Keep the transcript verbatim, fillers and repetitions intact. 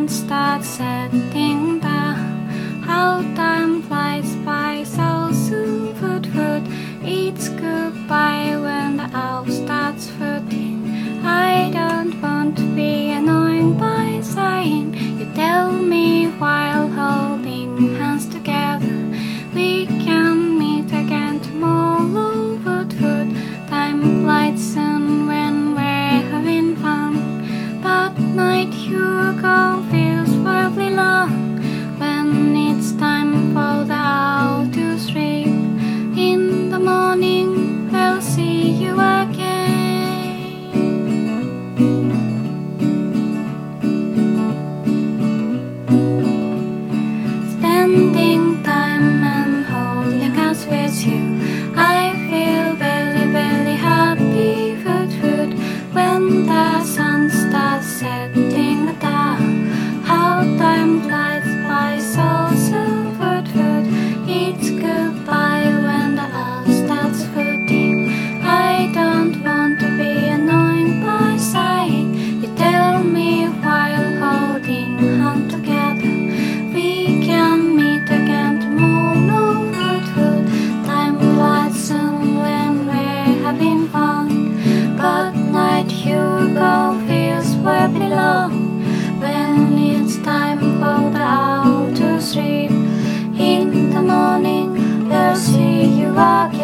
sun starts setting down, how time flies by so soon. Foot, foot, it's goodbye when the owl starts footing. I don't want to be annoyed by sighing. You tell me while holding hands together, we can meet again tomorrow. Foot, foot, time flies soon when we're having fun, but night you go feels terribly long when it's time for the owl to sleep. In the morning we'll see you again. Spending time and holding hands with you, I feel very, very happy. Foot, foot, when the sun starts setting down, how time flies by so soon. Foot, foot, it's goodbye when the owl starts footing. I don't want to be annoyed by sighing. You tell me while holding hands together, we can meet again tomorrow. Foot, foot, time flies soon when we're having fun, but night you go feels very long when it's time for the owl to sleep. In the morning we'll see you again.